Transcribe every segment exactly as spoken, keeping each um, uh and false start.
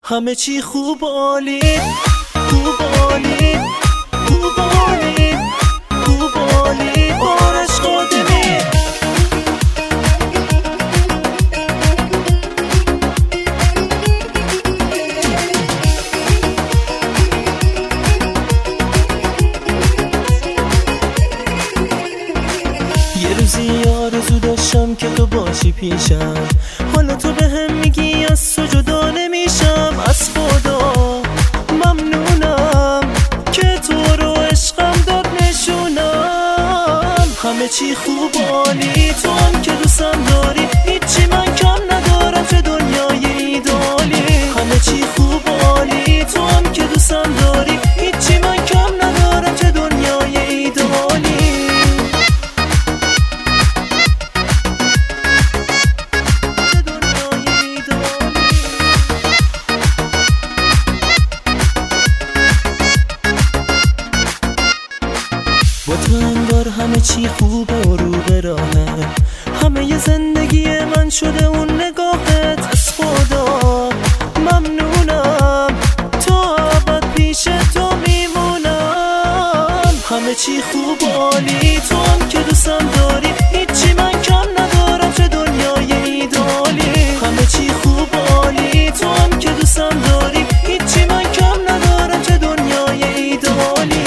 همه چی خوب عالی، خوب عالی، خوب عالی، خوب عالی. آرش قادمی. یه روزی آرزو داشتم که تو باشی پیشم، حالا تو به هم میگی از تو جدا نمیشم. از خدا ممنونم که تو رو عشقم داد نشونم. همه چی خوب عالی، تو هم که دوستم داری، هیچی من کم ندارم چه دنیای ایدالی. همه چی خوب عالی، تو هم که دوستم داری، هیچی من کم ندارم چه دنیای ایدالی. با تو انگار همه چی خوبه و رو به راهه، همه ی زندگی من شده اون نگاهت. از خدا ممنونم، تا ابد پیش تو میمونم. همه چی خوب عالی، تو هم که دوستم داری، هیچی من کم ندارم چه دنیای ایدالی. همه چی خوب عالی، تو هم که دوستم داری، هیچی من کم ندارم چه دنیای ایدالی.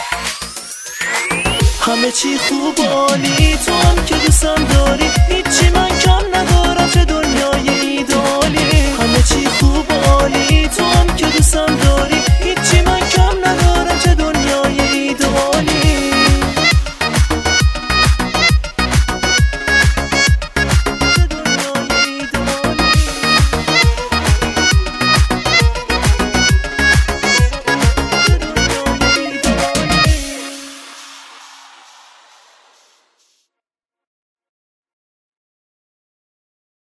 همه چی خوب عالی، تو هم که دوستم داری، هیچی